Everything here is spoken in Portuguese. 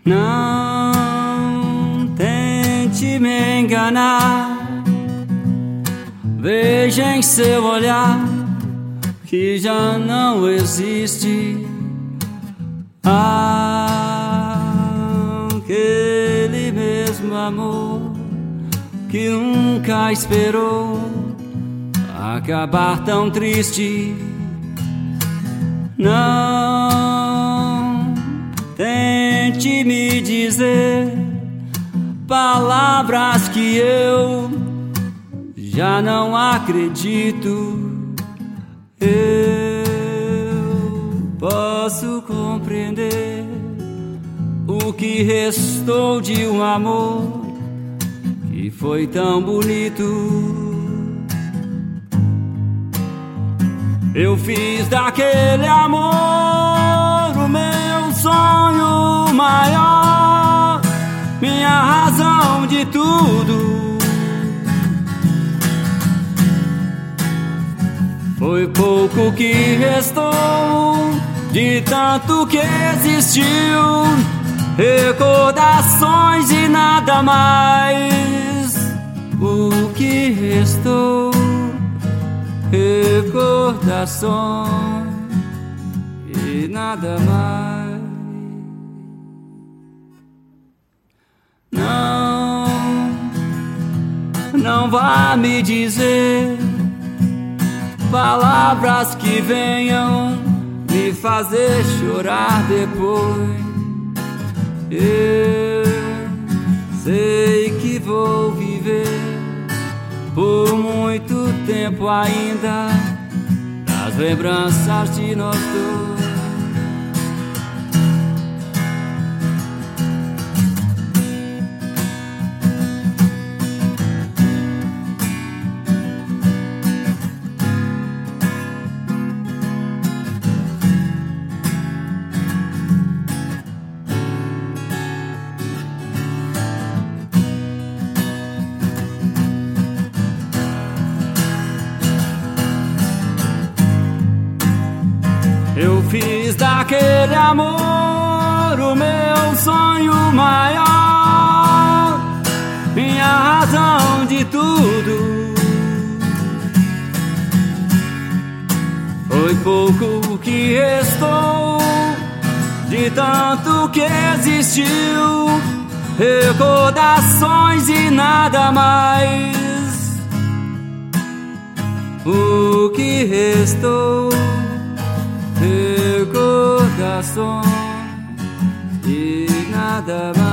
Não tente me enganar. Veja em seu olhar que já não existe aquele mesmo amor que nunca esperou acabar tão triste. Não tente me dizer palavras que eu já não acredito. Eu posso compreender o que restou de um amor que foi tão bonito. Eu fiz daquele amor o meu sonho maior, minha razão de tudo. Foi pouco que restou de tanto que existiu, recordações e nada mais. O que restou, recordações e nada mais. Não vá me dizer palavras que venham me fazer chorar depois. Eu sei que vou viver por muito tempo ainda nas lembranças de nós dois. Eu fiz daquele amor o meu sonho maior, minha razão de tudo. Foi pouco que restou de tanto que existiu, recordações e nada mais. O que restou, recordações e nada mais.